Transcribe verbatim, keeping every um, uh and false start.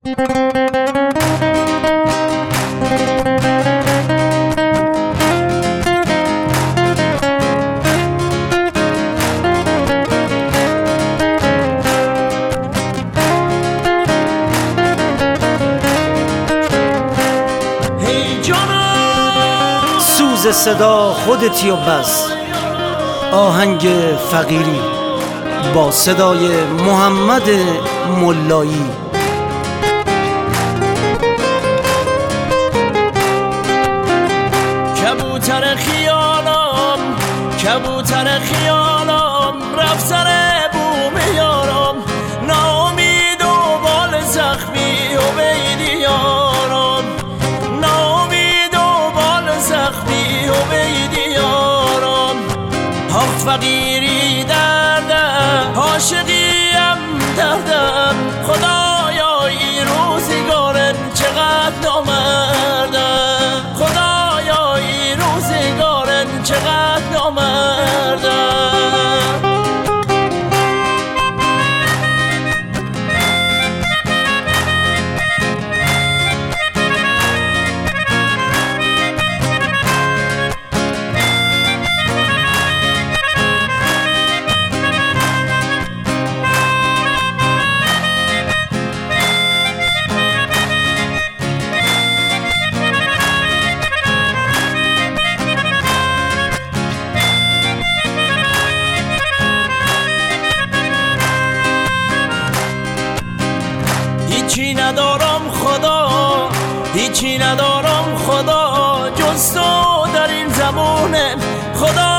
سوز صدا خودتی و بس، آهنگ فقیری با صدای محمد ملایی. کبوتر خیالم کبوتر خیالم رفت سر بوم یارم، ناامید و بال زخمی و بیدی یارم، ناامید و بال زخمی و بیدی یارم. آخ فقیری دردم، عاشقیم دردم، خدایا این روزگارن چقدر نامردم، خدایا این روزگارن چقدر نامردم. هیچی ندارم خدا، هیچی ندارم خدا، جز تو در این زمونه خدا.